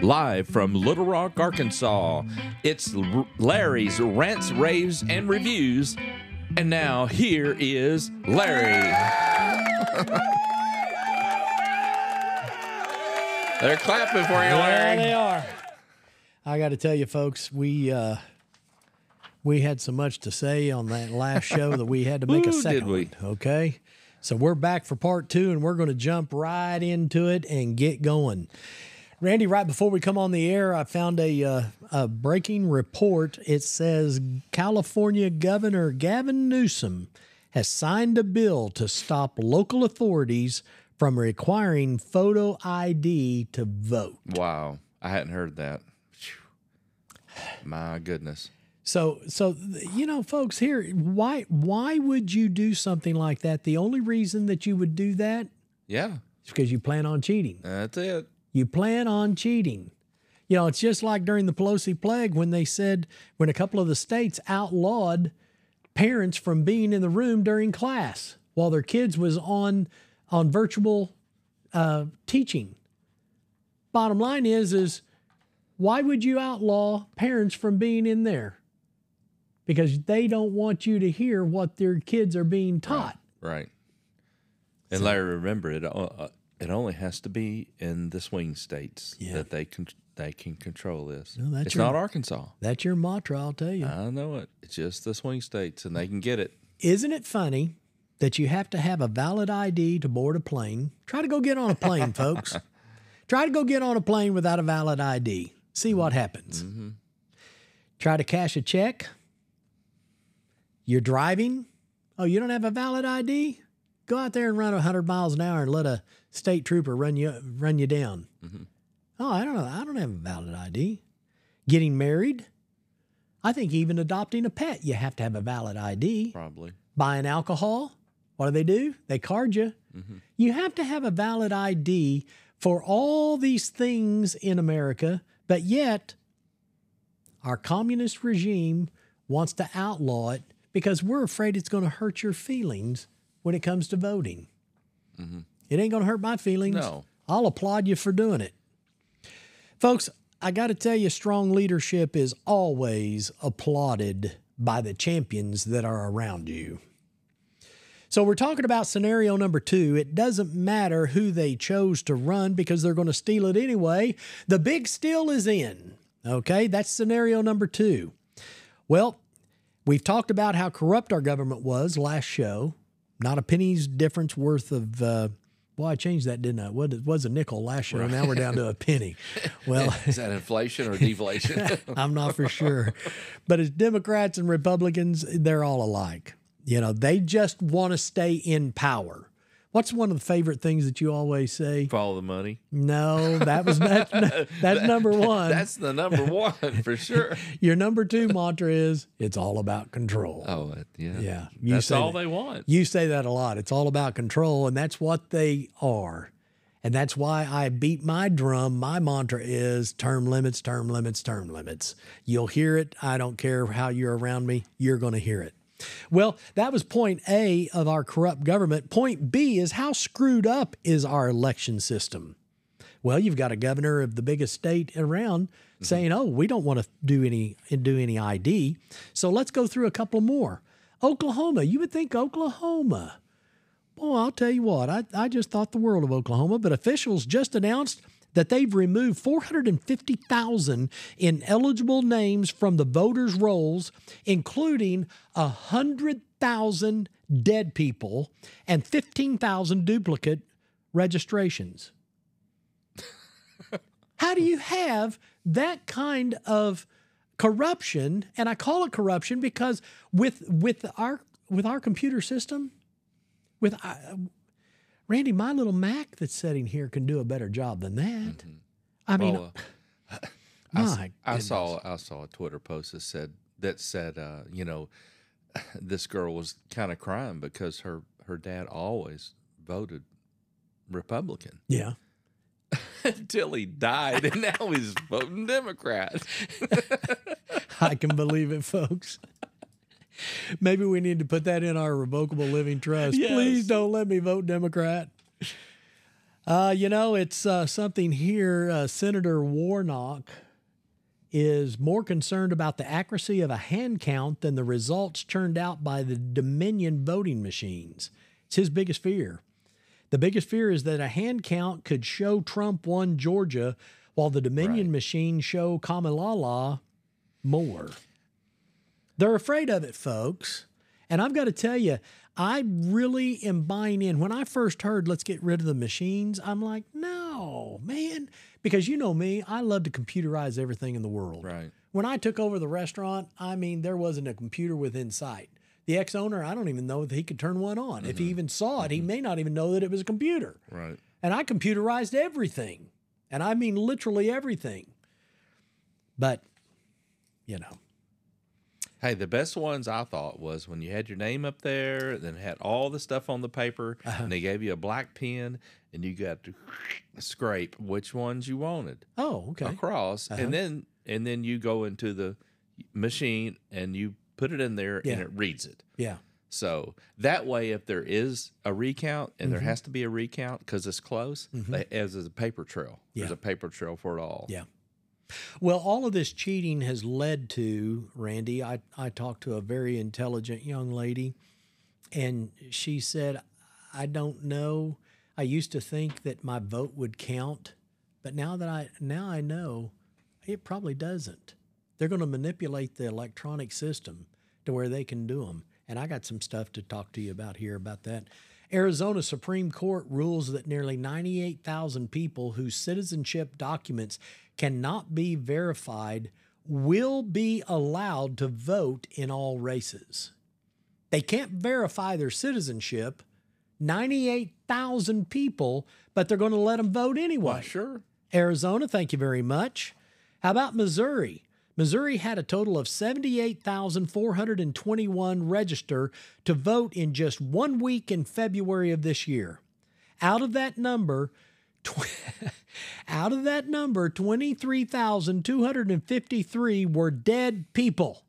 live from Little Rock, Arkansas. It's Larry's Rants, Raves, and Reviews. And now, here is Larry. They're clapping for you, Larry. There they are. I got to tell you, folks, we had so much to say on that last show that we had to make a second did we? one, okay? So we're back for part 2, and we're going to jump right into it and get going. Randy, right before we come on the air, I found a breaking report. It says California Governor Gavin Newsom has signed a bill to stop local authorities from requiring photo ID to vote. Wow. I hadn't heard that. My goodness. So you know, folks, here, why would you do something like that? The only reason that you would do that Yeah, is because you plan on cheating. that's it. You plan on cheating. You know, it's just like during the Pelosi plague when they said, when a couple of the states outlawed parents from being in the room during class while their kids was on virtual teaching. Bottom line is why would you outlaw parents from being in there? Because they don't want you to hear what their kids are being taught. Right. And Larry, remember, it only has to be in the swing states that they can control this. No, it's not Arkansas. That's your mantra, I'll tell you. I know it. It's just the swing states, and they can get it. Isn't it funny that you have to have a valid ID to board a plane? Try to go get on a plane, folks. Try to go get on a plane without a valid ID. See what happens. Mm-hmm. Try to cash a check. You're driving. Oh, you don't have a valid ID? Go out there and run 100 miles an hour and let a state trooper run you down. Mm-hmm. Oh, I don't know. I don't have a valid ID. Getting married. I think even adopting a pet, you have to have a valid ID. Probably. Buying alcohol. What do? They card you. Mm-hmm. You have to have a valid ID for all these things in America, but yet our communist regime wants to outlaw it because we're afraid it's going to hurt your feelings when it comes to voting. Mm-hmm. It ain't going to hurt my feelings. No. I'll applaud you for doing it. Folks, I got to tell you, strong leadership is always applauded by the champions that are around you. So we're talking about scenario number 2. It doesn't matter who they chose to run because they're going to steal it anyway. The big steal is in. Okay, that's scenario number 2. Well, we've talked about how corrupt our government was last show. Not a penny's difference worth of, well, I changed that, didn't I? It was a nickel last show. Right. Now we're down to a penny. Well, is that inflation or deflation? I'm not for sure. But as Democrats and Republicans, they're all alike. You know, they just want to stay in power. What's one of the favorite things that you always say? Follow the money. No, that's number 1. That's the number 1 for sure. Your number 2 mantra is, it's all about control. Oh, yeah. Yeah. That's all they want. You say that a lot. It's all about control, and that's what they are. And that's why I beat my drum. My mantra is term limits, term limits, term limits. You'll hear it. I don't care how you're around me. You're going to hear it. Well, that was point A of our corrupt government. Point B is how screwed up is our election system? Well, you've got a governor of the biggest state around saying, oh, we don't want to do any ID. So let's go through a couple more. Oklahoma, you would think Oklahoma. Boy, I'll tell you what, I just thought the world of Oklahoma, but officials just announced that they've removed 450,000 ineligible names from the voters' rolls, including 100,000 dead people and 15,000 duplicate registrations. How do you have that kind of corruption? And I call it corruption because with our computer system, Randy, my little Mac that's sitting here can do a better job than that. Mm-hmm. I mean, I saw a Twitter post that said, you know, this girl was kind of crying because her dad always voted Republican. Yeah. Until he died, and now he's voting Democrat. I can believe it, folks. Maybe we need to put that in our revocable living trust. Yes. Please don't let me vote Democrat. It's something here. Senator Warnock is more concerned about the accuracy of a hand count than the results churned out by the Dominion voting machines. It's his biggest fear. The biggest fear is that a hand count could show Trump won Georgia while the Dominion machine show Kamala more. They're afraid of it, folks. And I've got to tell you, I really am buying in. When I first heard, let's get rid of the machines, I'm like, no, man. Because you know me, I love to computerize everything in the world. Right. When I took over the restaurant, I mean, there wasn't a computer within sight. The ex-owner, I don't even know that he could turn one on. If he even saw it, he may not even know that it was a computer. Right. And I computerized everything. And I mean literally everything. But, Hey, the best ones I thought was when you had your name up there, then had all the stuff on the paper, and they gave you a black pen, and you got to scrape which ones you wanted. Oh, okay. Across, and then you go into the machine and you put it in there, and it reads it. Yeah. So that way, if there is a recount, and there has to be a recount because it's close, as is a paper trail. There's a paper trail for it all. Yeah. Well, all of this cheating has led to, Randy, I talked to a very intelligent young lady, and she said, I don't know. I used to think that my vote would count, but now I know it probably doesn't. They're going to manipulate the electronic system to where they can do them. And I got some stuff to talk to you about here about that. Arizona Supreme Court rules that nearly 98,000 people whose citizenship documents cannot be verified will be allowed to vote in all races. They can't verify their citizenship, 98,000 people, but they're going to let them vote anyway. Well, sure. Arizona, thank you very much. How about Missouri? Missouri had a total of 78,421 register to vote in just 1 week in February of this year. Out of that number, 23,253 were dead people.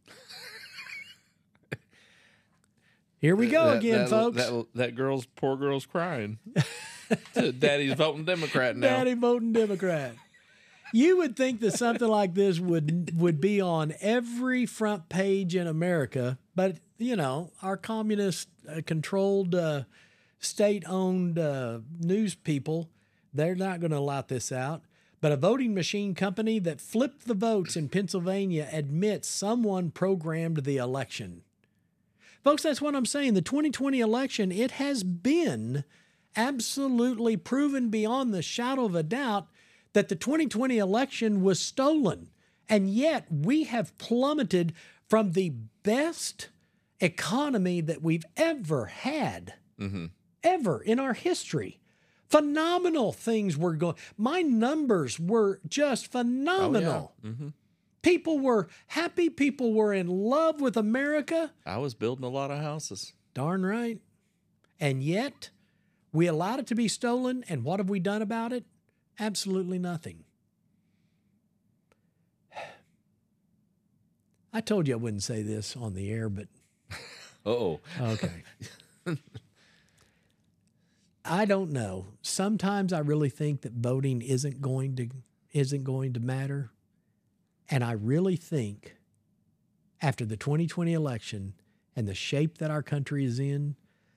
Here we go again, folks. That poor girl's crying. Daddy's voting Democrat now. Daddy voting Democrat. You would think that something like this would be on every front page in America, but, our communist-controlled, state-owned news people, they're not going to lot this out. But a voting machine company that flipped the votes in Pennsylvania admits someone programmed the election. Folks, that's what I'm saying. The 2020 election, it has been absolutely proven beyond the shadow of a doubt that the 2020 election was stolen. And yet we have plummeted from the best economy that we've ever had, ever in our history. Phenomenal things were going. My numbers were just phenomenal. Oh, yeah. People were happy. People were in love with America. I was building a lot of houses. Darn right. And yet we allowed it to be stolen. And what have we done about it? Absolutely nothing. I told you I wouldn't say this on the air, but... Uh-oh. Okay. I don't know. Sometimes I really think that voting isn't going to matter. And I really think after the 2020 election and the shape that our country is in,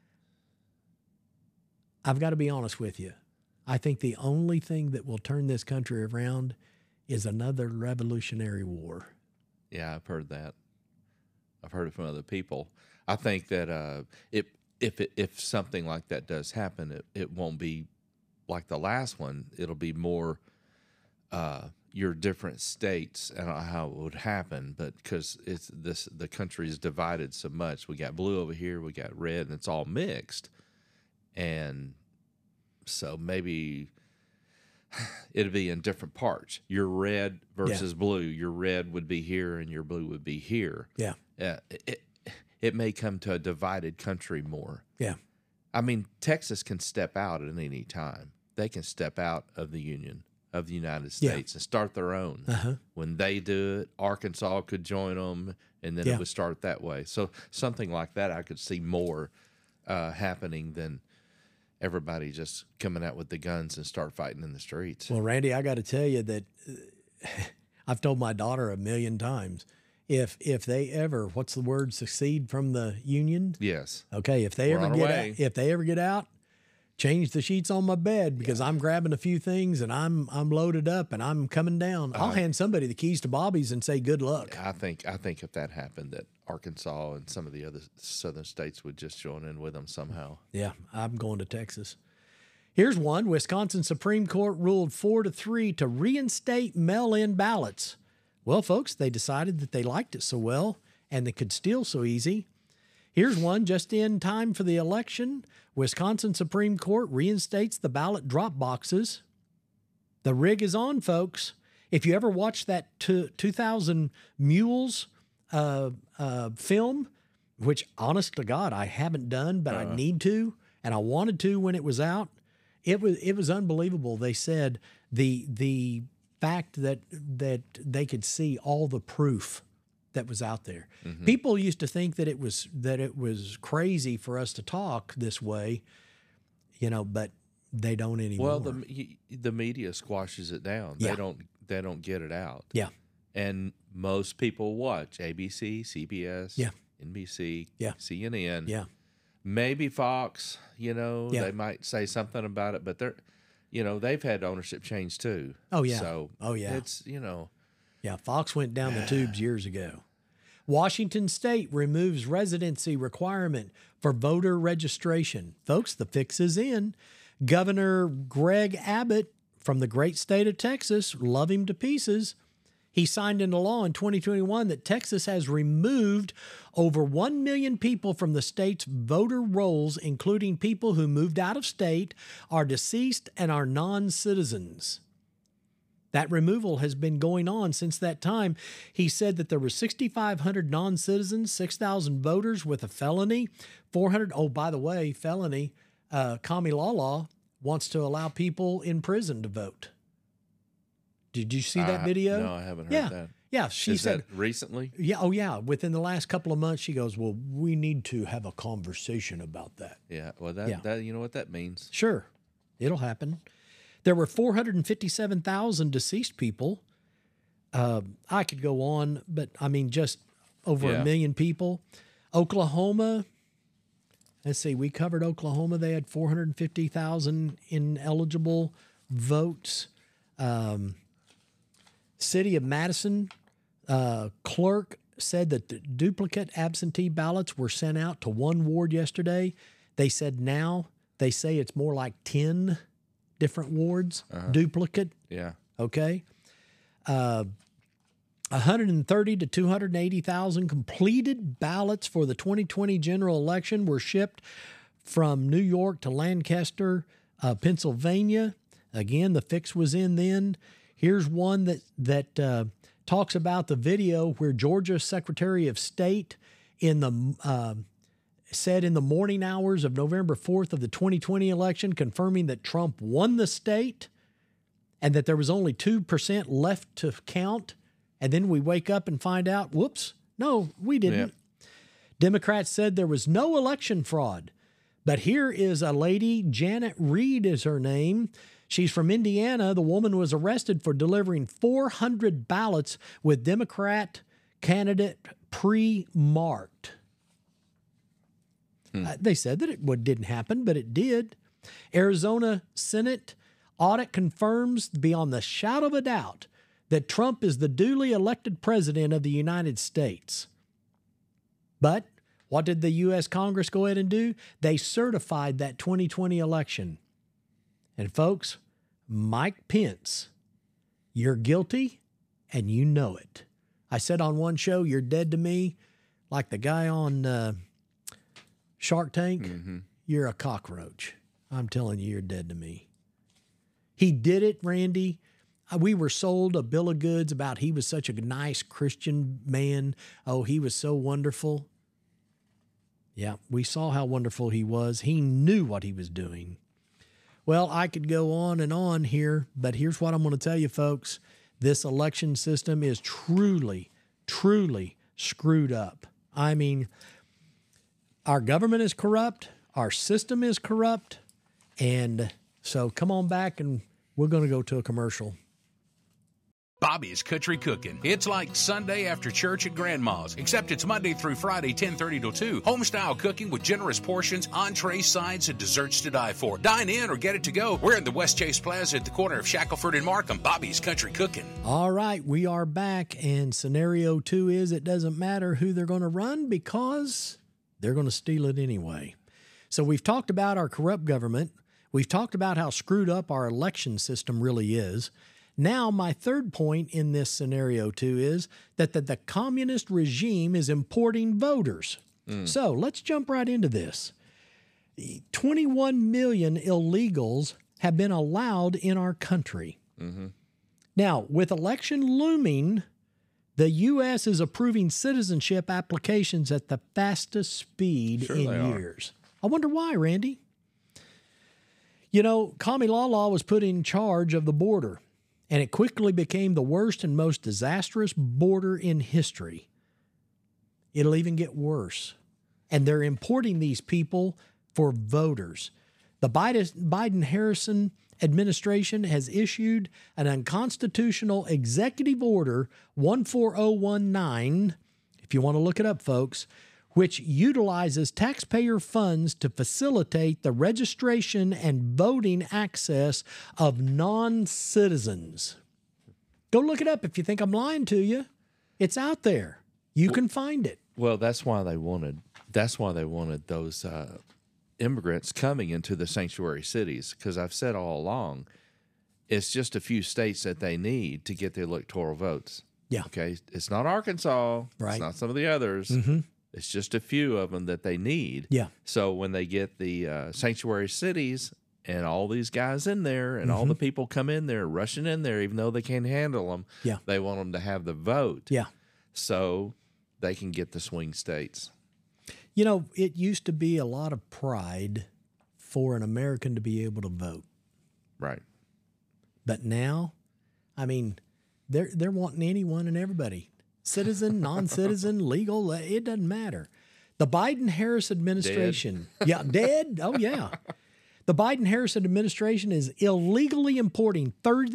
I've got to be honest with you. I think the only thing that will turn this country around is another revolutionary war. Yeah, I've heard that. I've heard it from other people. I think that if something like that does happen, it won't be like the last one. It'll be more your different states and how it would happen. But because the country is divided so much, we got blue over here, we got red, and it's all mixed. And so maybe it'd be in different parts. Your red versus blue. Your red would be here and your blue would be here. Yeah. It may come to a divided country more. Yeah. I mean, Texas can step out at any time. They can step out of the Union of the United States and start their own. When they do it, Arkansas could join them, and then it would start that way. So something like that I could see more happening than everybody just coming out with the guns and start fighting in the streets. Well, Randy, I got to tell you that I've told my daughter 1,000,000 times, if they ever, what's the word, secede from the Union? Yes. Okay, if they ever get out, change the sheets on my bed, because I'm grabbing a few things and I'm loaded up and I'm coming down. I'll hand somebody the keys to Bobby's and say good luck. I think if that happened, that Arkansas and some of the other southern states would just join in with them somehow. Yeah, I'm going to Texas. Here's one. Wisconsin Supreme Court ruled 4-3 to reinstate mail-in ballots. Well, folks, they decided that they liked it so well and they could steal so easy. Here's one. Just in time for the election, Wisconsin Supreme Court reinstates the ballot drop boxes. The rig is on, folks. If you ever watched that 2000 Mules film, which, honest to God, I haven't done, but I need to, and I wanted to when it was out, it was unbelievable. They said the fact that they could see all the proof that was out there. Mm-hmm. People used to think that it was crazy for us to talk this way, but they don't anymore. Well, the media squashes it down. Yeah. They don't get it out. Yeah. And most people watch ABC, CBS, NBC, CNN. Yeah. Maybe Fox, they might say something about it, but they've had ownership change too. Oh yeah. So it's, Yeah, Fox went down the tubes years ago. Washington State removes residency requirement for voter registration. Folks, the fix is in. Governor Greg Abbott from the great state of Texas, love him to pieces. He signed into law in 2021 that Texas has removed over 1 million people from the state's voter rolls, including people who moved out of state, are deceased, and are non-citizens. That removal has been going on since that time. He said that there were 6,500 non-citizens, 6,000 voters with a felony, 400. Oh, by the way, felony. Kami Lala wants to allow people in prison to vote. Did you see that video? No, I haven't heard that. Yeah, she said that recently. Yeah, oh yeah. Within the last couple of months, she goes, "Well, we need to have a conversation about that." Yeah. Well, that you know what that means. Sure, it'll happen. There were 457,000 deceased people. I could go on, but I mean, just over 1 million people. Oklahoma, let's see, we covered Oklahoma. They had 450,000 ineligible votes. City of Madison clerk said that the duplicate absentee ballots were sent out to one ward yesterday. They said now they say it's more like 10 different wards, duplicate. Yeah. Okay. 130 to 280,000 completed ballots for the 2020 general election were shipped from New York to Lancaster, Pennsylvania. Again, the fix was in then. Here's one that talks about the video where Georgia's Secretary of State said in the morning hours of November 4th of the 2020 election, confirming that Trump won the state and that there was only 2% left to count. And then we wake up and find out, whoops, no, we didn't. Yep. Democrats said there was no election fraud. But here is a lady, Janet Reed is her name. She's from Indiana. The woman was arrested for delivering 400 ballots with Democrat candidate pre-marked. They said that it didn't happen, but it did. Arizona Senate audit confirms beyond the shadow of a doubt that Trump is the duly elected president of the United States. But what did the U.S. Congress go ahead and do? They certified that 2020 election. And folks, Mike Pence, you're guilty and you know it. I said on one show, you're dead to me, like the guy on Shark Tank. Mm-hmm. You're a cockroach. I'm telling you, you're dead to me. He did it, Randy. We were sold a bill of goods about he was such a nice Christian man. Oh, he was so wonderful. Yeah, we saw how wonderful he was. He knew what he was doing. Well, I could go on here, but here's what I'm going to tell you, folks. This election system is truly, truly screwed up. I mean, our government is corrupt. Our system is corrupt. And so come on back, and we're going to go to a commercial. Bobby's Country Cooking. It's like Sunday after church at Grandma's, except it's Monday through Friday, 10:30 to 2. Home-style cooking with generous portions, entrees, sides, and desserts to die for. Dine in or get it to go. We're in the West Chase Plaza at the corner of Shackelford and Markham. Bobby's Country Cooking. All right, we are back, and scenario 2 is it doesn't matter who they're going to run because they're going to steal it anyway. So we've talked about our corrupt government. We've talked about how screwed up our election system really is. Now, my third point in this scenario 2 is that the communist regime is importing voters. So let's jump right into this. 21 million illegals have been allowed in our country. Now, with election looming, the U.S. is approving citizenship applications at the fastest speed in years. I wonder why, Randy. You know, Kamilala was put in charge of the border, and it quickly became the worst and most disastrous border in history. It'll even get worse. And they're importing these people for voters. The Biden-Harris administration has issued an unconstitutional executive order 14019, if you want to look it up, folks, which utilizes taxpayer funds to facilitate the registration and voting access of non-citizens. Go look it up if you think I'm lying to you. It's out there. You can find it. Well, that's why they wanted those immigrants coming into the sanctuary cities, because I've said all along, it's just a few states that they need to get the electoral votes. Yeah. Okay. It's not Arkansas. Right. It's not some of the others. It's just a few of them that they need. Yeah. So when they get the sanctuary cities and all these guys in there and all the people come in there, rushing in there, even though they can't handle them, they want them to have the vote. Yeah. So they can get the swing states. You know, it used to be a lot of pride for an American to be able to vote. Right. But now, I mean, they're wanting anyone and everybody. Citizen, non-citizen, legal, it doesn't matter. The Biden-Harris administration. Dead. Yeah, dead? Oh, yeah. The Biden-Harris administration is illegally importing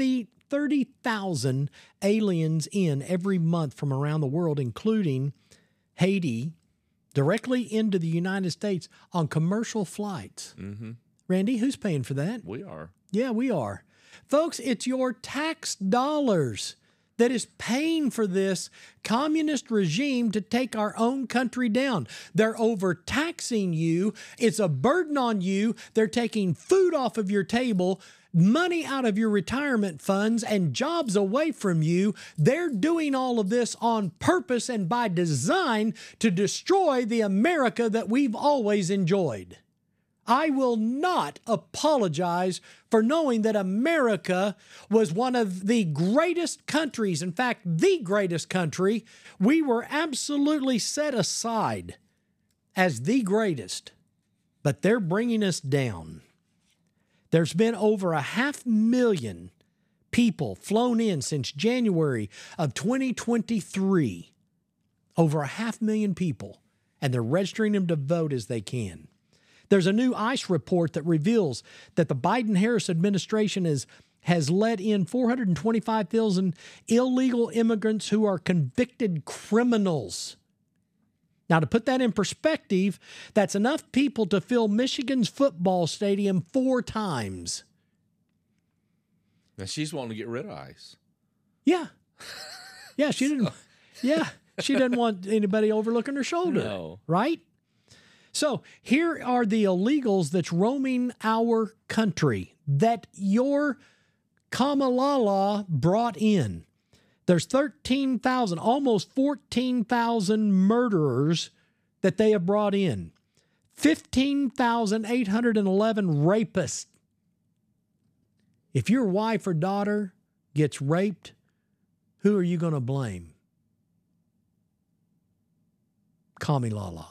30,000 aliens in every month from around the world, including Haiti, directly into the United States on commercial flights. Randy, who's paying for that? We are. Yeah, we are. Folks, it's your tax dollars that is paying for this communist regime to take our own country down. They're overtaxing you. It's a burden on you. They're taking food off of your table, money out of your retirement funds, and jobs away from you. They're doing all of this on purpose and by design to destroy the America that we've always enjoyed. I will not apologize for knowing that America was one of the greatest countries, in fact, the greatest country. We were absolutely set aside as the greatest, but they're bringing us down. There's been over 500,000 people flown in since January of 2023. Over 500,000 people, and they're registering them to vote as they can. There's a new ICE report that reveals that the Biden-Harris administration has let in 425,000 illegal immigrants who are convicted criminals. Now, to put that in perspective, that's enough people to fill Michigan's football stadium 4 times. Now, she's wanting to get rid of ICE. Yeah. Yeah, she didn't. Yeah, she doesn't want anybody overlooking her shoulder. No. Right? So here are the illegals that's roaming our country that your Kamilala brought in. There's 13,000, almost 14,000 murderers that they have brought in. 15,811 rapists. If your wife or daughter gets raped, who are you going to blame? Kamilala.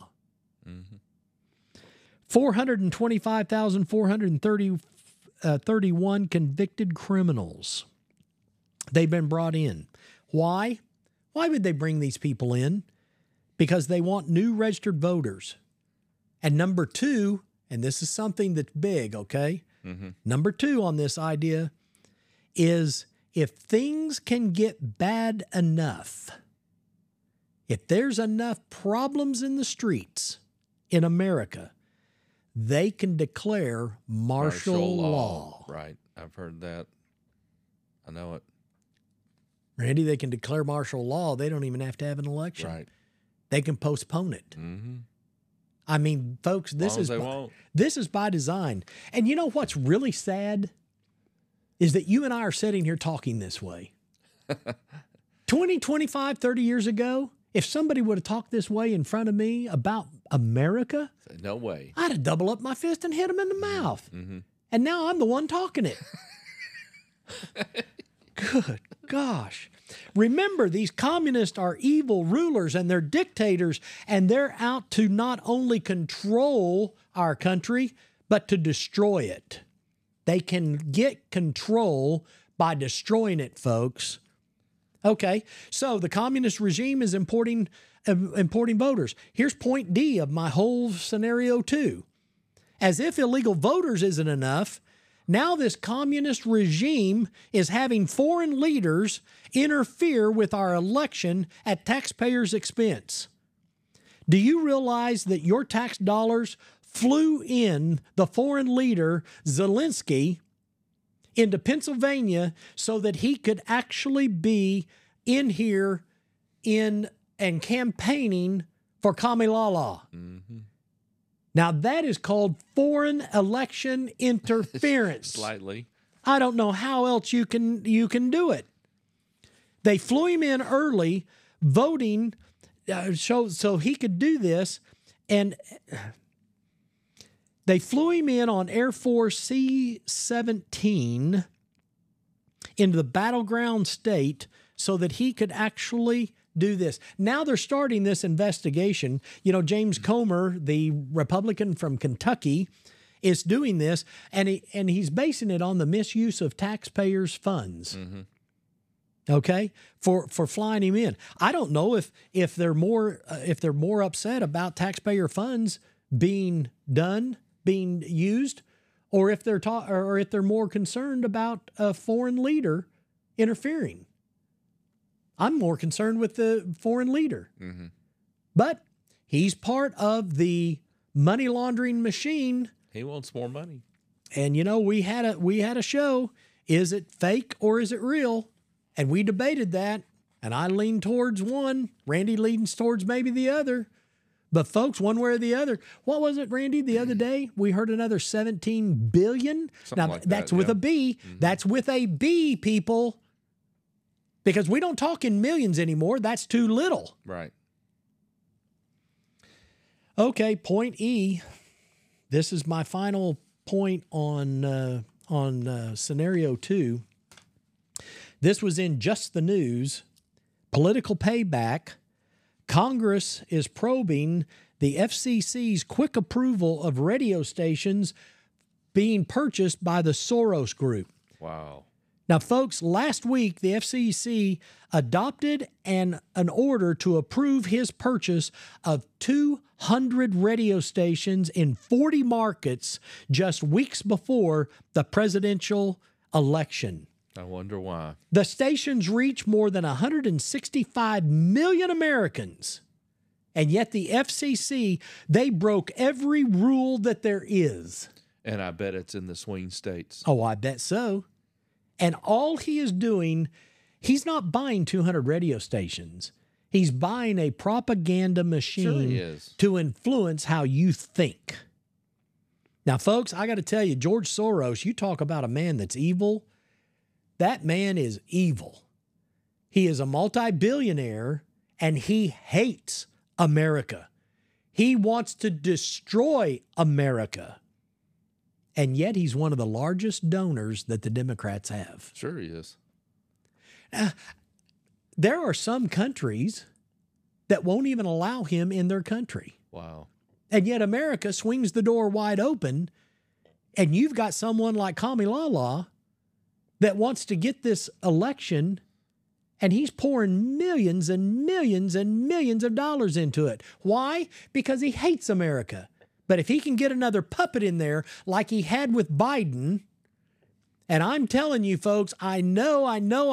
425,431 convicted criminals. They've been brought in. Why? Why would they bring these people in? Because they want new registered voters. And number 2, and this is something that's big, okay? Number 2 on this idea is if things can get bad enough, if there's enough problems in the streets in America, they can declare martial law. Right. I've heard that. I know it. Randy, they can declare martial law. They don't even have to have an election. Right. They can postpone it. Mm-hmm. I mean, folks, this is by design. And you know what's really sad is that you and I are sitting here talking this way. 20, 25, 30 years ago, if somebody would have talked this way in front of me about America, no way. I'd have doubled up my fist and hit him in the mouth. Mm-hmm. And now I'm the one talking it. Good gosh. Remember, these communists are evil rulers and they're dictators, and they're out to not only control our country, but to destroy it. They can get control by destroying it, folks. Okay, so the communist regime is importing voters. Here's point D of my whole scenario 2. As if illegal voters isn't enough, now this communist regime is having foreign leaders interfere with our election at taxpayers' expense. Do you realize that your tax dollars flew in the foreign leader, Zelensky, into Pennsylvania so that he could actually be in here and campaigning for Kamilala? Mm-hmm. Now, that is called foreign election interference. Slightly. I don't know how else you can do it. They flew him in early, voting so he could do this, and they flew him in on Air Force C-17 into the battleground state so that he could actually do this. Now they're starting this investigation. You know, James Comer, the Republican from Kentucky, is doing this, and he's basing it on the misuse of taxpayers' funds. Mm-hmm. Okay, for flying him in. I don't know if they're more upset about taxpayer funds being used, or if they're more concerned about a foreign leader interfering. I'm more concerned with the foreign leader. Mm-hmm. But he's part of the money laundering machine. He wants more money. And, you know, we had a show, is it fake or is it real? And we debated that, and I leaned towards one. Randy leans towards maybe the other. But, folks, one way or the other. What was it, Randy, the other day? We heard another $17 billion. Something now, like that's that, with a B. Mm-hmm. That's with a B, people. Because we don't talk in millions anymore. That's too little. Right. Okay, point E. This is my final point on scenario 2. This was in Just the News. Political payback. Congress is probing the FCC's quick approval of radio stations being purchased by the Soros Group. Wow. Now, folks, last week, the FCC adopted an order to approve his purchase of 200 radio stations in 40 markets just weeks before the presidential election. I wonder why. The stations reach more than 165 million Americans. And yet the FCC, they broke every rule that there is. And I bet it's in the swing states. Oh, I bet so. And all he is doing, he's not buying 200 radio stations. He's buying a propaganda machine to influence how you think. Now, folks, I got to tell you, George Soros, you talk about a man that's evil. That man is evil. He is a multi-billionaire, and he hates America. He wants to destroy America. And yet he's one of the largest donors that the Democrats have. Sure he is. There are some countries that won't even allow him in their country. Wow. And yet America swings the door wide open, and you've got someone like Kamilala that wants to get this election, and he's pouring millions and millions and millions of dollars into it. Why? Because he hates America. But if he can get another puppet in there like he had with Biden, and I'm telling you folks, I know,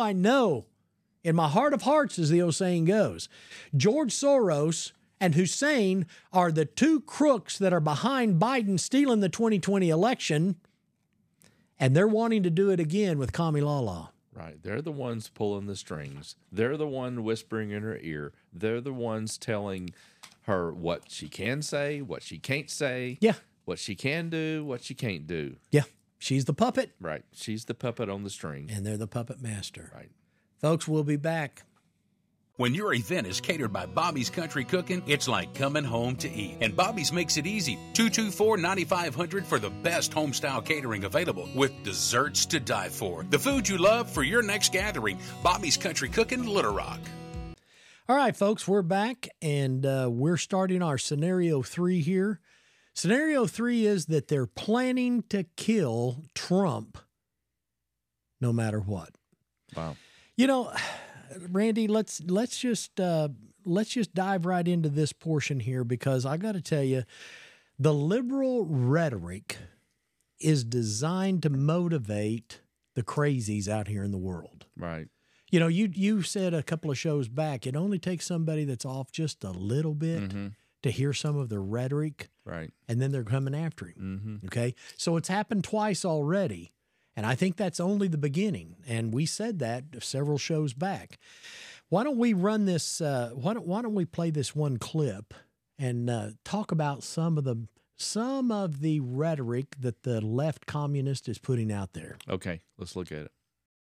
in my heart of hearts, as the old saying goes, George Soros and Hussein are the two crooks that are behind Biden stealing the 2020 election, and they're wanting to do it again with Kami Lala. Right. They're the ones pulling the strings. They're the one whispering in her ear. They're the ones telling her what she can say, what she can't say. Yeah. What she can do, what she can't do. Yeah. She's the puppet. Right. She's the puppet on the string. And they're the puppet master. Right. Folks, we'll be back. When your event is catered by Bobby's Country Cooking, it's like coming home to eat. And Bobby's makes it easy. 224-9500 for the best home-style catering available with desserts to die for. The food you love for your next gathering. Bobby's Country Cooking, Little Rock. All right, folks, we're back, and we're starting our Scenario 3 here. Scenario 3 is that they're planning to kill Trump no matter what. Wow. You know, Randy, let's just dive right into this portion here, because I got to tell you, the liberal rhetoric is designed to motivate the crazies out here in the world. Right. You know, you said a couple of shows back, it only takes somebody that's off just a little bit to hear some of the rhetoric. Right. And then they're coming after him. Okay. So it's happened twice already. And I think that's only the beginning. And we said that several shows back. Why don't we run this? Why don't we play this one clip and talk about some of the rhetoric that the left communist is putting out there? Okay, let's look at it.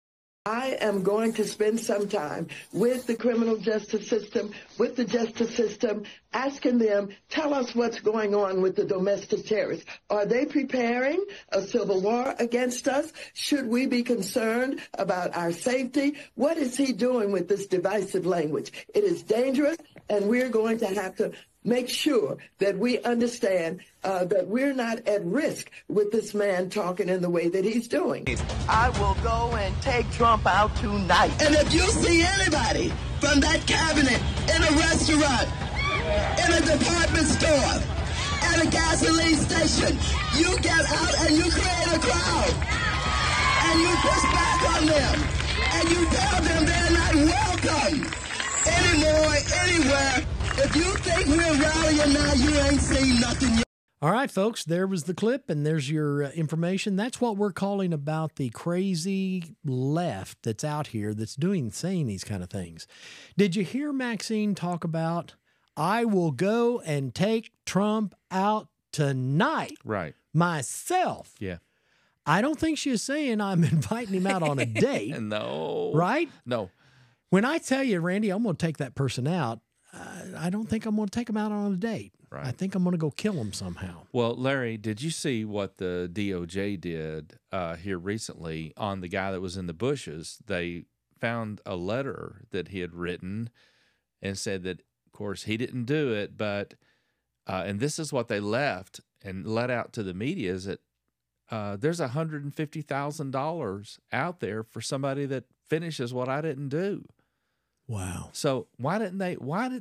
I am going to spend some time with the criminal justice system, with the justice system, asking them, tell us what's going on with the domestic terrorists. Are they preparing a civil war against us? Should we be concerned about our safety? What is he doing with this divisive language? It is dangerous, and we're going to have to make sure that we understand that we're not at risk with this man talking in the way that he's doing. I will go and take Trump out tonight. And if you see anybody from that cabinet in a restaurant, in a department store, at a gasoline station, you get out and you create a crowd. And you push back on them. And you tell them they're not welcome anymore, anywhere. If you think we're rallying now, you ain't seen nothing yet. All right, folks, there was the clip, and there's your information. That's what we're calling about the crazy left that's out here that's saying these kind of things. Did you hear Maxine talk about, I will go and take Trump out tonight? Right. Myself. Yeah. I don't think she is saying I'm inviting him out on a date. No. Right? No. When I tell you, Randy, I'm going to take that person out, I don't think I'm going to take him out on a date. Right. I think I'm going to go kill him somehow. Well, Larry, did you see what the DOJ did here recently on the guy that was in the bushes? They found a letter that he had written and said that, of course, he didn't do it, but, and this is what they left and let out to the media, is that there's $150,000 out there for somebody that finishes what I didn't do. Wow. So why did they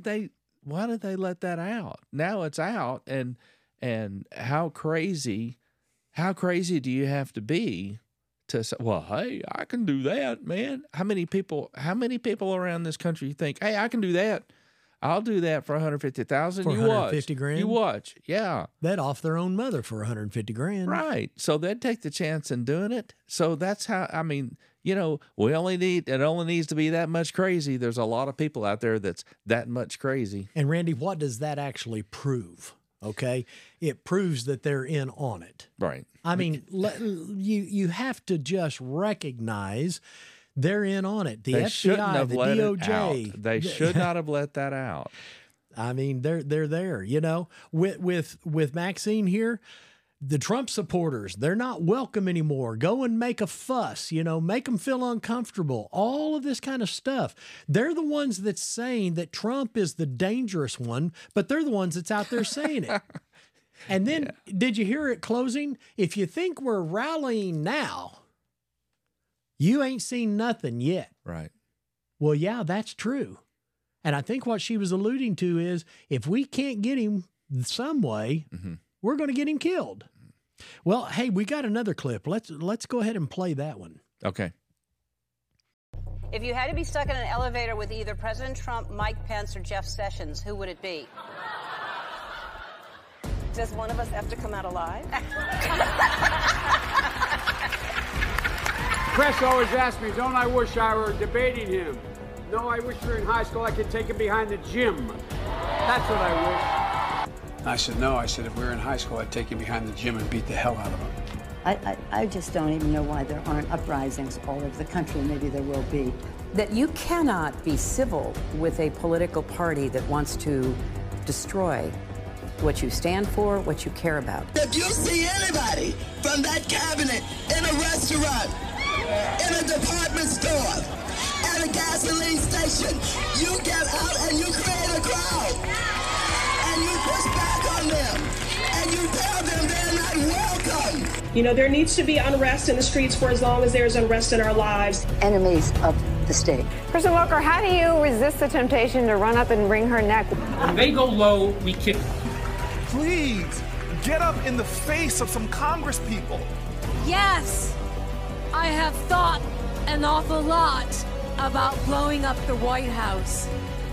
let that out? Now it's out, and how crazy do you have to be to say, well, hey, I can do that, man? How many people around this country think, hey, I can do that? I'll do that for $150,000. For $150,000? You watch. Yeah. They'd off their own mother for $150,000. Right. So they'd take the chance in doing it. So that's how, I mean, you know, it only needs to be that much crazy. There's a lot of people out there that's that much crazy. And Randy, what does that actually prove? Okay. It proves that they're in on it. Right. I mean, you have to just recognize they're in on it. The FBI, the DOJ. They should not have let that out. I mean, they're there, you know, with Maxine here. The Trump supporters, they're not welcome anymore. Go and make a fuss, you know, make them feel uncomfortable. All of this kind of stuff. They're the ones that's saying that Trump is the dangerous one, but they're the ones that's out there saying it. And then, Did you hear it closing? If you think we're rallying now, you ain't seen nothing yet. Right. Well, yeah, that's true. And I think what she was alluding to is if we can't get him some way, we're going to get him killed. Well, hey, we got another clip. Let's go ahead and play that one. Okay. If you had to be stuck in an elevator with either President Trump, Mike Pence, or Jeff Sessions, who would it be? Does one of us have to come out alive? Press always asks me, don't I wish I were debating him? No, I wish we were in high school, I could take him behind the gym. That's what I wish. I said, no. I said, if we were in high school, I'd take him behind the gym and beat the hell out of him. I just don't even know why there aren't uprisings all over the country. Maybe there will be. That you cannot be civil with a political party that wants to destroy what you stand for, what you care about. If you see anybody from that cabinet in a restaurant, in a department store, at a gasoline station, you get out and you create a crowd. And you push back on them. And you tell them they're not welcome. You know, there needs to be unrest in the streets for as long as there's unrest in our lives. Enemies of the state. President Walker, how do you resist the temptation to run up and wring her neck? When they go low, we kick. Please, get up in the face of some Congress people. Yes, I have thought an awful lot about blowing up the White House.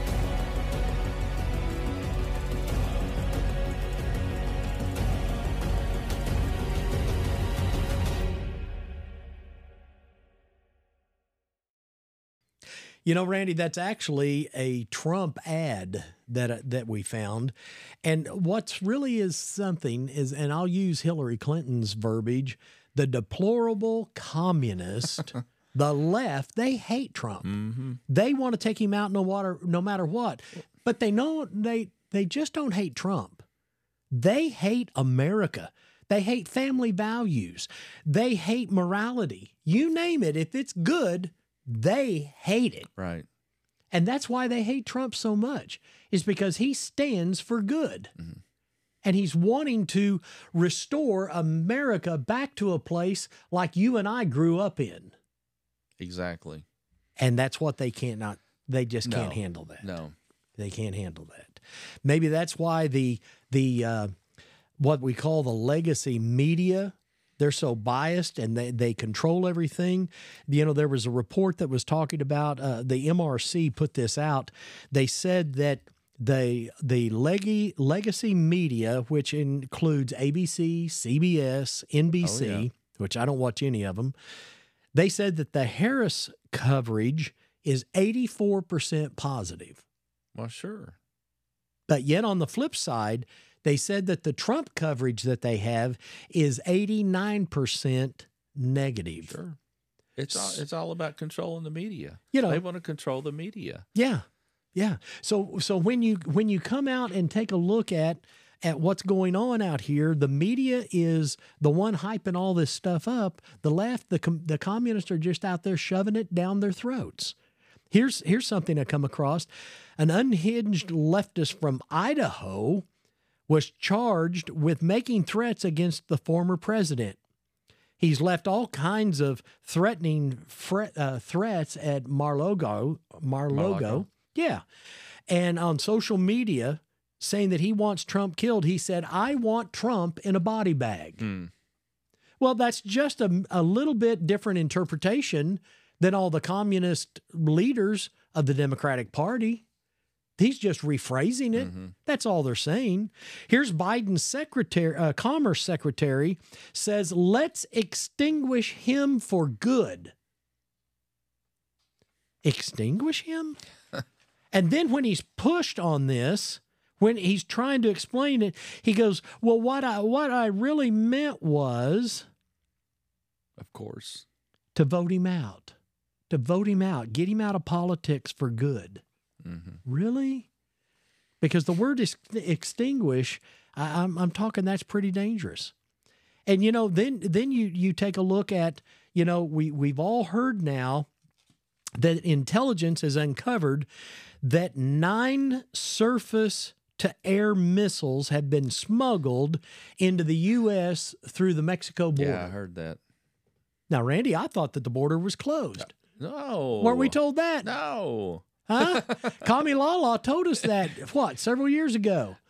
You know, Randy, that's actually a Trump ad that we found. And what's really is something is, and I'll use Hillary Clinton's verbiage, the deplorable communist, the left, they hate Trump. Mm-hmm. They want to take him out no matter what. But they know they just don't hate Trump. They hate America. They hate family values. They hate morality. You name it. If it's good, they hate it. Right. And that's why they hate Trump so much, is because he stands for good. Mm-hmm. And he's wanting to restore America back to a place like you and I grew up in. Exactly. And that's what they just can't handle that. No. They can't handle that. Maybe that's why the what we call the legacy media, they're so biased and they control everything. You know, there was a report that was talking about, the MRC put this out. They said that the legacy media, which includes ABC, CBS, NBC, which I don't watch any of them, they said that the Harris coverage is 84% positive. Well, sure. But yet on the flip side, they said that the Trump coverage that they have is 89% negative. Sure. It's all about controlling the media. You know, they want to control the media. Yeah. Yeah. So when you come out and take a look at what's going on out here, the media is the one hyping all this stuff up. The left, the communists are just out there shoving it down their throats. Here's something I come across. An unhinged leftist from Idaho was charged with making threats against the former president. He's left all kinds of threatening threats at Mar-a-Lago. Yeah. And on social media, saying that he wants Trump killed, he said, "I want Trump in a body bag." Mm. Well, that's just a little bit different interpretation than all the communist leaders of the Democratic Party. He's just rephrasing it. Mm-hmm. That's all they're saying. Here's Biden's Commerce Secretary says, "Let's extinguish him for good." Extinguish him? And then when he's pushed on this, when he's trying to explain it, he goes, "Well, what I really meant was," of course, to vote him out. To vote him out, get him out of politics for good. Mm-hmm. Really? Because the word is extinguish, I'm talking that's pretty dangerous. And, you know, then you take a look at, you know, we've all heard now that intelligence has uncovered that 9 surface-to-air missiles have been smuggled into the U.S. through the Mexico border. Yeah, I heard that. Now, Randy, I thought that the border was closed. No. Weren't we told that? No. Huh? Kami Lala told us that, several years ago.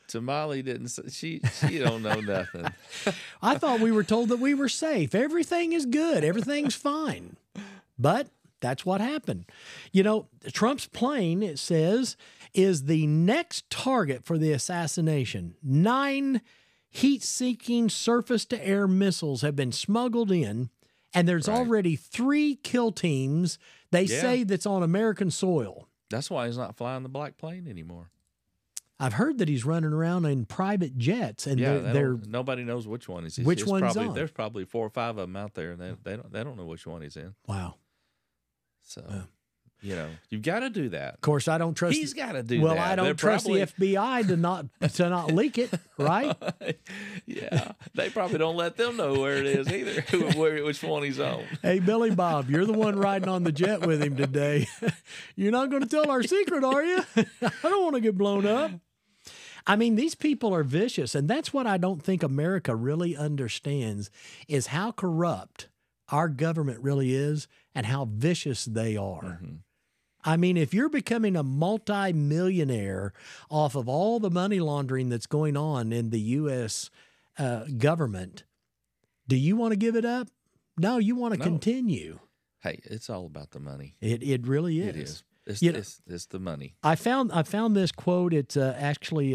Tamale didn't say, she don't know nothing. I thought we were told that we were safe. Everything is good. Everything's fine. But that's what happened. You know, Trump's plane, it says, is the next target for the assassination. 9 heat-seeking surface-to-air missiles have been smuggled in, and there's already 3 kill teams, they say, that's on American soil. That's why he's not flying the black plane anymore. I've heard that he's running around in private jets, and they're nobody knows which one he's. Which one's on? There's probably 4 or 5 of them out there, and they don't know which one he's in. Wow. So, you know, you've got to do that. Of course, I don't trust. He's got to do that. Well, I don't trust the FBI to not leak it, right? Yeah, they probably don't let them know where it is either, which one he's on. Hey, Billy Bob, you're the one riding on the jet with him today. You're not going to tell our secret, are you? I don't want to get blown up. I mean, these people are vicious, and that's what I don't think America really understands is how corrupt our government really is and how vicious they are. Mm-hmm. I mean, if you're becoming a multi-millionaire off of all the money laundering that's going on in the U.S. Government, do you want to give it up? No, you want to continue. Hey, it's all about the money. It really is. It is. It's the money. I found this quote. It's actually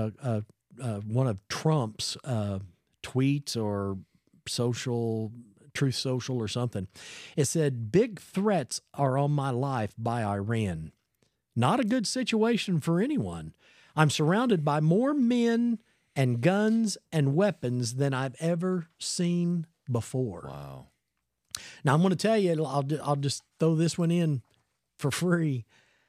one of Trump's tweets or Truth Social or something. It said, "Big threats are on my life by Iran. Not a good situation for anyone. I'm surrounded by more men and guns and weapons than I've ever seen before." Wow. Now, I'm going to tell you, I'll just throw this one in for free.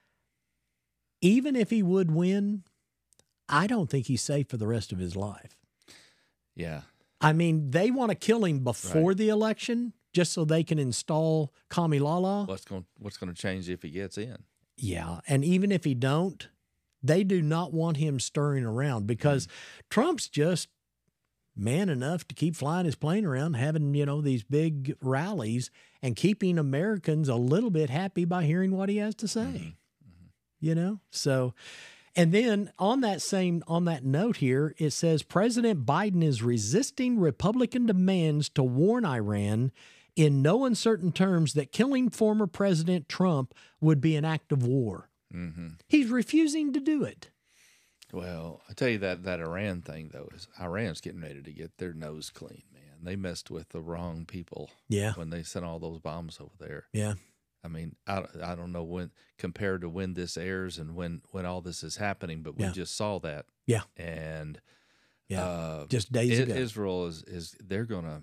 Even if he would win, I don't think he's safe for the rest of his life. Yeah. I mean, they want to kill him before the election just so they can install Kamilala. What's going to change if he gets in? Yeah, and even if he don't, they do not want him stirring around because Trump's just man enough to keep flying his plane around, having, these big rallies and keeping Americans a little bit happy by hearing what he has to say. Mm-hmm. So, and then on that note here, it says President Biden is resisting Republican demands to warn Iran in no uncertain terms that killing former President Trump would be an act of war. Mm-hmm. He's refusing to do it. Well, I tell you that Iran thing, though, is Iran's getting ready to get their nose clean, man. They messed with the wrong people when they sent all those bombs over there. Yeah. I mean, I don't know when compared to when this airs and when all this is happening, but we just saw that. Yeah. And just days ago. Israel is they're gonna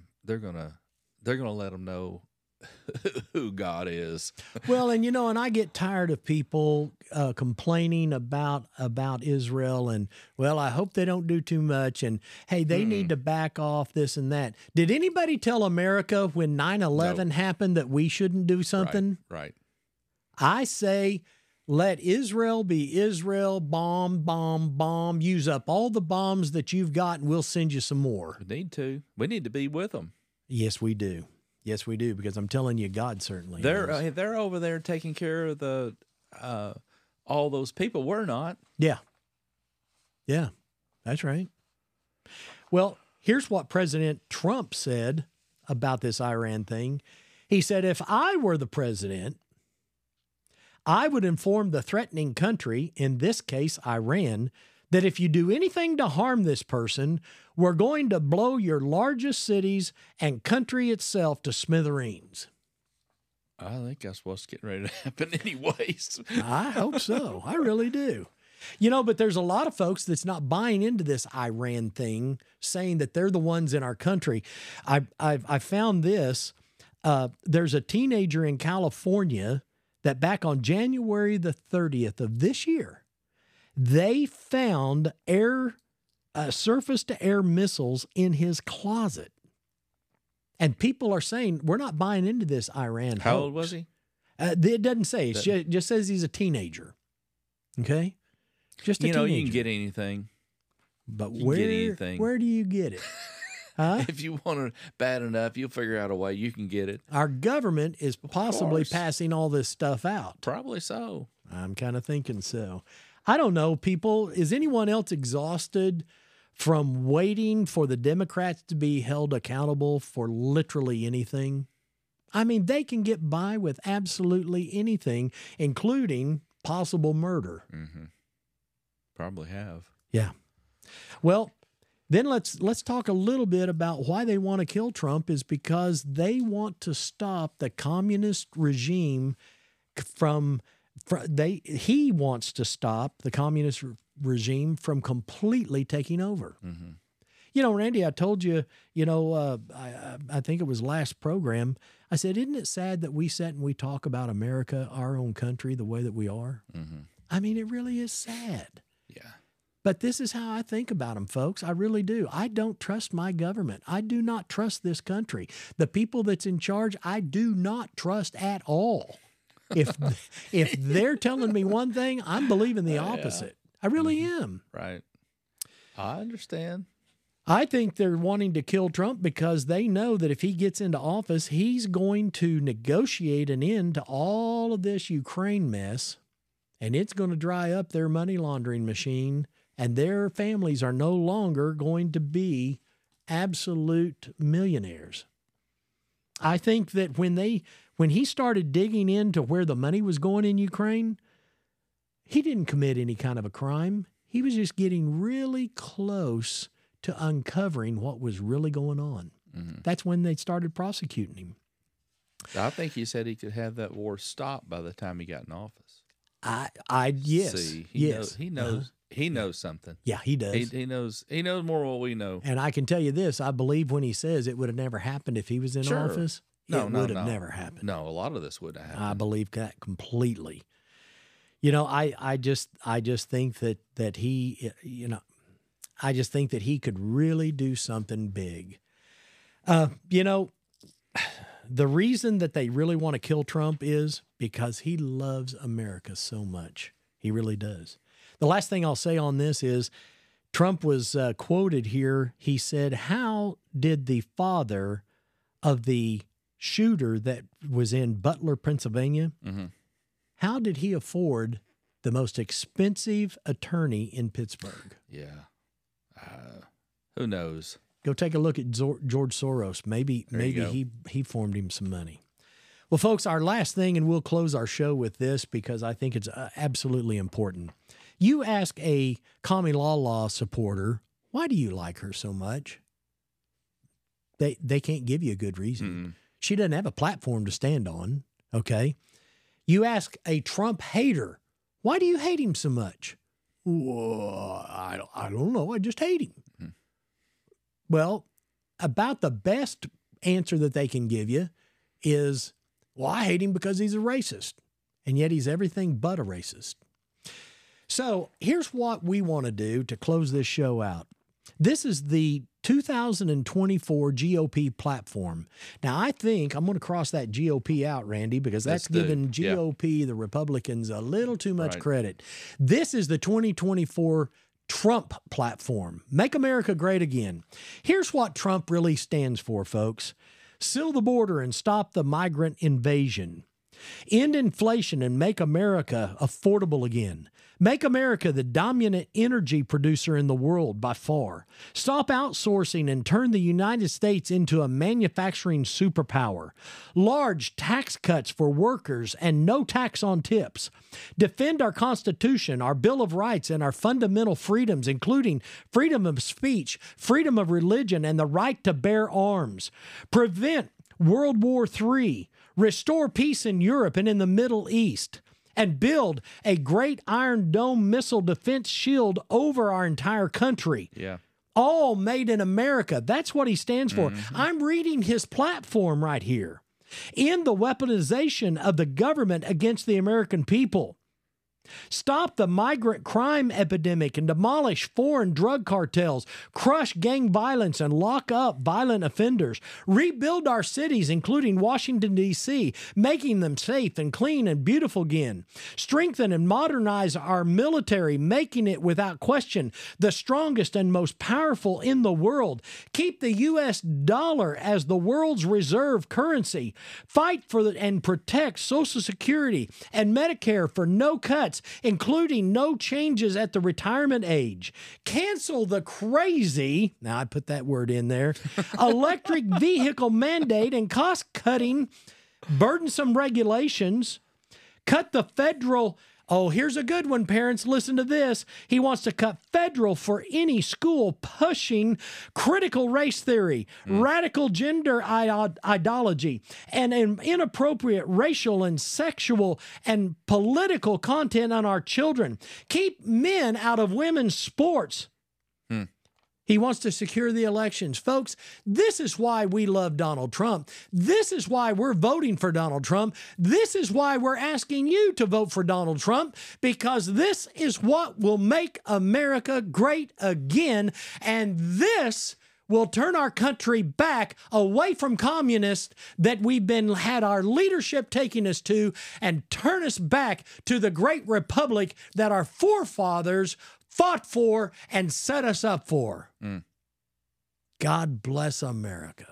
let them know who God is. Well, and and I get tired of people complaining about Israel and, well, I hope they don't do too much and, hey, they need to back off this and that. Did anybody tell America when 9/11 happened that we shouldn't do something? Right. I say let Israel be Israel, bomb, use up all the bombs that you've got and we'll send you some more. We need to. We need to be with them. Yes, we do. Yes, we do, because I'm telling you, God certainly is. They're over there taking care of the all those people. We're not. Yeah. Yeah, that's right. Well, here's what President Trump said about this Iran thing. He said, if I were the president, I would inform the threatening country, in this case Iran, that if you do anything to harm this person, we're going to blow your largest cities and country itself to smithereens. I think that's what's getting ready to happen anyways. I hope so. I really do. But there's a lot of folks that's not buying into this Iran thing, saying that they're the ones in our country. I found this. There's a teenager in California that back on January the 30th of this year, they found surface-to-air missiles in his closet. And people are saying, we're not buying into this Iran hoax. How old was he? It doesn't say. It just says he's a teenager. Okay? Just a teenager. You can get anything. But where do you get it? Huh? If you want it bad enough, you'll figure out a way. You can get it. Our government is possibly passing all this stuff out. Probably so. I'm kind of thinking so. I don't know, people. Is anyone else exhausted from waiting for the Democrats to be held accountable for literally anything? I mean, they can get by with absolutely anything, including possible murder. Mm-hmm. Probably have. Yeah. Well, then let's talk a little bit about why they want to kill Trump is because they want to stop the communist regime he wants to stop the communist regime from completely taking over. Mm-hmm. You know, Randy, I told you, I think it was last program, I said, isn't it sad that we sit and we talk about America, our own country, the way that we are? Mm-hmm. I mean, it really is sad. Yeah. But this is how I think about them, folks. I really do. I don't trust my government. I do not trust this country. The people that's in charge, I do not trust at all. If they're telling me one thing, I'm believing the opposite. I really am. Right. I understand. I think they're wanting to kill Trump because they know that if he gets into office, he's going to negotiate an end to all of this Ukraine mess, and it's going to dry up their money laundering machine, and their families are no longer going to be absolute millionaires. I think that when he started digging into where the money was going in Ukraine, he didn't commit any kind of a crime. He was just getting really close to uncovering what was really going on. Mm-hmm. That's when they started prosecuting him. I think he said he could have that war stopped by the time he got in office. Yes. See, he knows something. Yeah, he does. He knows more than what we know. And I can tell you this, I believe when he says it would have never happened if he was in office. It would have never happened. No, a lot of this would have happened. I believe that completely. You know, I just think that he, I just think that he could really do something big. The reason that they really want to kill Trump is because he loves America so much. He really does. The last thing I'll say on this is Trump was quoted here. He said, how did the father of the shooter that was in Butler, Pennsylvania, how did he afford the most expensive attorney in Pittsburgh? Yeah. Who knows? Go take a look at George Soros. Maybe he formed him some money. Well, folks, our last thing, and we'll close our show with this because I think it's absolutely important. You ask a common law supporter, why do you like her so much? They can't give you a good reason. Mm-hmm. She doesn't have a platform to stand on, okay? You ask a Trump hater, why do you hate him so much? Well, I don't know. I just hate him. Mm-hmm. Well, about the best answer that they can give you is, well, I hate him because he's a racist. And yet he's everything but a racist. So here's what we want to do to close this show out. This is the 2024 GOP platform. Now, I think I'm going to cross that GOP out, Randy, because that's giving GOP, the Republicans, a little too much credit. This is the 2024 Trump platform. Make America great again. Here's what Trump really stands for, folks. Seal the border and stop the migrant invasion. End inflation and make America affordable again. Make America the dominant energy producer in the world by far. Stop outsourcing and turn the United States into a manufacturing superpower. Large tax cuts for workers and no tax on tips. Defend our Constitution, our Bill of Rights, and our fundamental freedoms, including freedom of speech, freedom of religion, and the right to bear arms. Prevent World War III. Restore peace in Europe and in the Middle East. And build a great Iron Dome missile defense shield over our entire country. Yeah. All made in America. That's what he stands for. Mm-hmm. I'm reading his platform right here. End the weaponization of the government against the American people. Stop the migrant crime epidemic and demolish foreign drug cartels, crush gang violence and lock up violent offenders, rebuild our cities, including Washington, D.C., making them safe and clean and beautiful again, strengthen and modernize our military, making it without question the strongest and most powerful in the world, keep the U.S. dollar as the world's reserve currency, fight for and protect Social Security and Medicare for no cuts, cuts, including no changes at the retirement age. Cancel the crazy, now I put that word in there, electric vehicle mandate and cost-cutting, burdensome regulations. Cut the federal... Oh, here's a good one, parents. Listen to this. He wants to cut federal for any school pushing critical race theory, radical gender ideology, and inappropriate racial and sexual and political content on our children. Keep men out of women's sports. He wants to secure the elections. Folks, this is why we love Donald Trump. This is why we're voting for Donald Trump. This is why we're asking you to vote for Donald Trump, because this is what will make America great again. And this will turn our country back away from communists that we've had our leadership taking us to, and turn us back to the great republic that our forefathers fought for and set us up for. God bless America.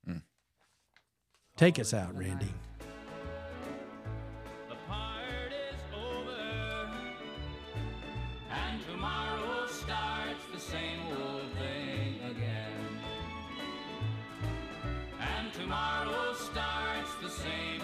Take us out, Randy. The part is over, and tomorrow starts the same old thing again. And tomorrow starts the same